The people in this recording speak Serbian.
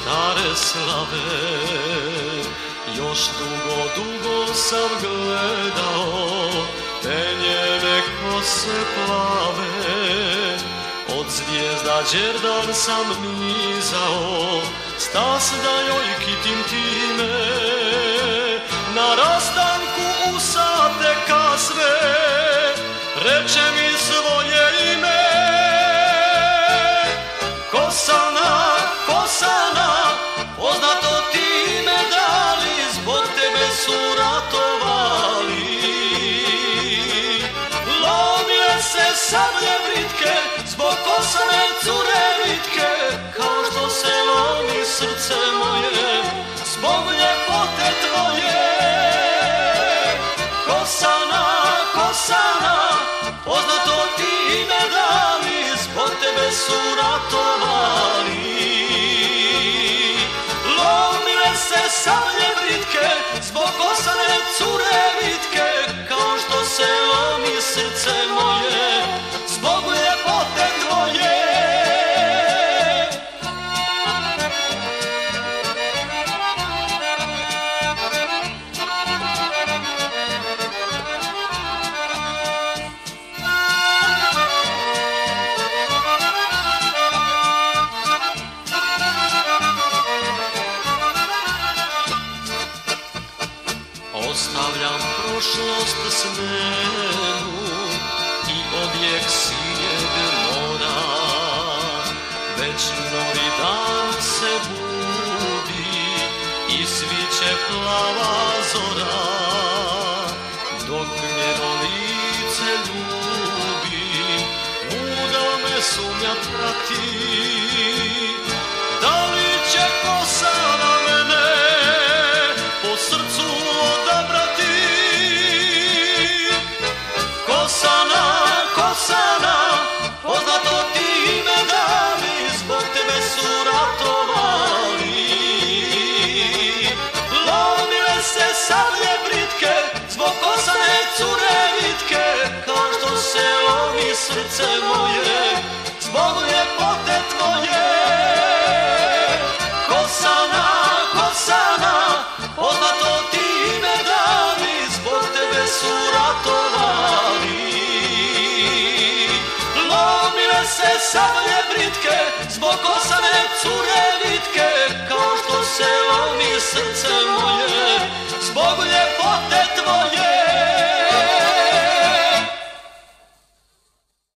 stare slave. Još dugo, dugo sam gledao te njene kose plave. Od zvijezda đerdan sam nizao, stas da joj kitim time. Na rastanku u sate kasve reče mi svoje ime. Kosana, Kosana, poznato ti ime dali, zbog tebe su ratovali. Lomile se sablje britke, zbog Kosane cure vitke, kao što se lomi srce moje, zbog ljepote tvoje. Kosana, Kosana, poznato ti ime dali, zbog tebe su ratovali. Lomile se sablje britke, zbog Kosane cure vitke, kao što se lomi srce moje, zbog ljepote tvoje. Ostavljam prošlost smenu i odjek sinjeg mora. Već novi dan se budi i sviće plava zora. Dok njeno lice ljubim, muda me sumnja prati. Da li će Kosana mene po srcu odabrati? Kosana, Kosana, poznato ti ime dali, zbog tebe su ratovali. Lomile se sablje britke, zbog Kosane cure vitke, kao što se lomi srce moje, zbog ljepote tvoje. Kosana, Kosana, poznato ti ime dali, zbog tebe su ratovali. Lomile se sablje britke, zbog Kosane cure vitke, kao što se lomi srce moje, zbog